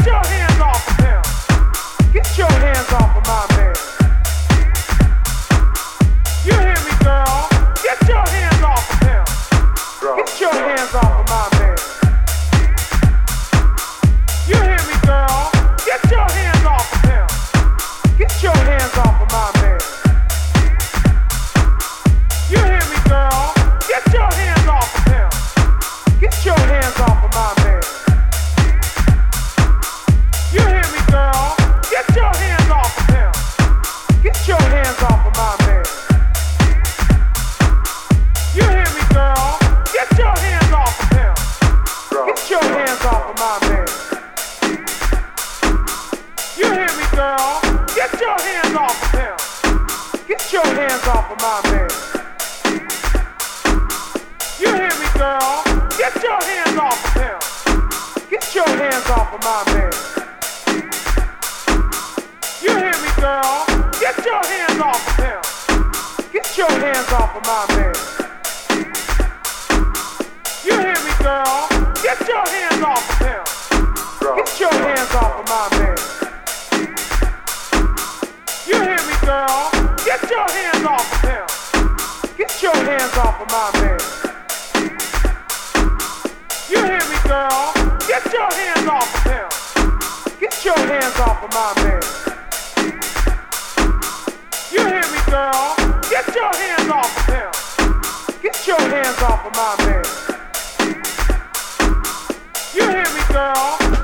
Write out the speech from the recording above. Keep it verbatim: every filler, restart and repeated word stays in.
your hands off of him. Get your hands off of my man. You hear me, girl? Get your hands off of him. Get your hands off of my man. You hear me, girl? Get your hands off of him. Get your hands off of my man. You hear me, girl? Get your hands off of him. Get your hands off of my man. You hear me, girl? Get your hands off of him. Get your hands off of my man. You hear me, girl? Get your hands off of him. Get your hands off of my man. You hear me, girl? Get your hands off of him. Get your hands off of my man. You hear me, girl? Get your hands off of him. Get your hands off of my man. You hear me, girl? Get your hands off of him. Get your hands off of my man. You hear me, girl? Get your hands off of him. Get your hands off of my man. You hear me, girl? Get your hands off of him. Get your hands off of my man. You hear me, girl? Get your hands off of him. Get your hands off of my man. You hear me, girl? Get your hands off of him. Get your hands off of my man. You hear me, girl?